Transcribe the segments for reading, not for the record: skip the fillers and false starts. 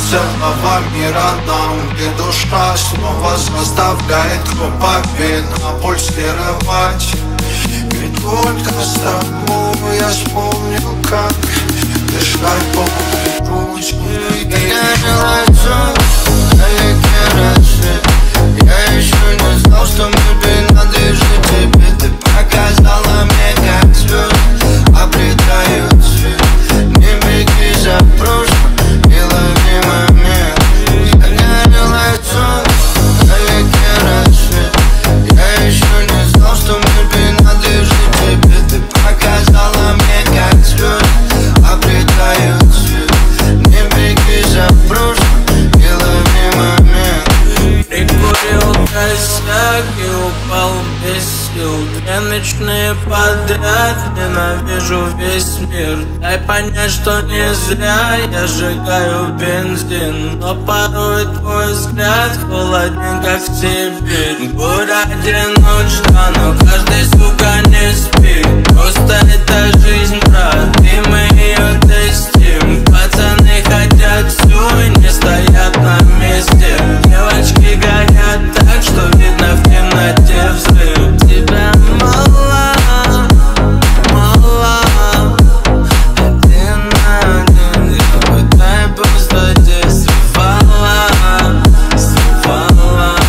словами родном, где душа снова заставляет хлопопенно пульсировать. Ведь только с тобой я вспомнил, как дышать полной грудью. Горело солнце, далекий рассвет. Я еще не знал, что мне принадлежит тебе. Ты показала мне, как звезды обретают свет. Не беги за прошлым и лови момент. Горело солнце, далекий рассвет. Я еще не знал, что мне принадлежит тебе. Ты показала мне, как звезды обретают свет. Не беги за прошлым и лови момент. Прикурил косяк и упал без сил. 2 ночные подряд ненавижу весь мир. Дай понять, что не зря я сжигаю бензин. Но порой твой взгляд холоден, как Сибирь. Буря одиночества, но каждый, сука, не спит. Просто это жизнь, брат, и мы ее тестим. Пацаны хотят все и не стоят на месте. Девочки горят так, что видно в темноте взрыв. Тебя мало, мало. Один на один я бы дай просто здесь срывала, срывала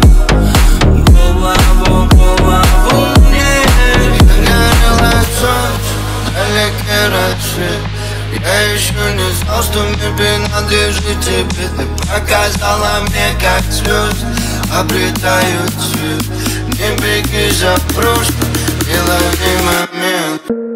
голову мне. Горело солнце, далекий рассвет. Я еще не знал, что мне принадлежит тебе. Ты показала мне, как звезды обретают свет. Не беги за прошлым и лови момент.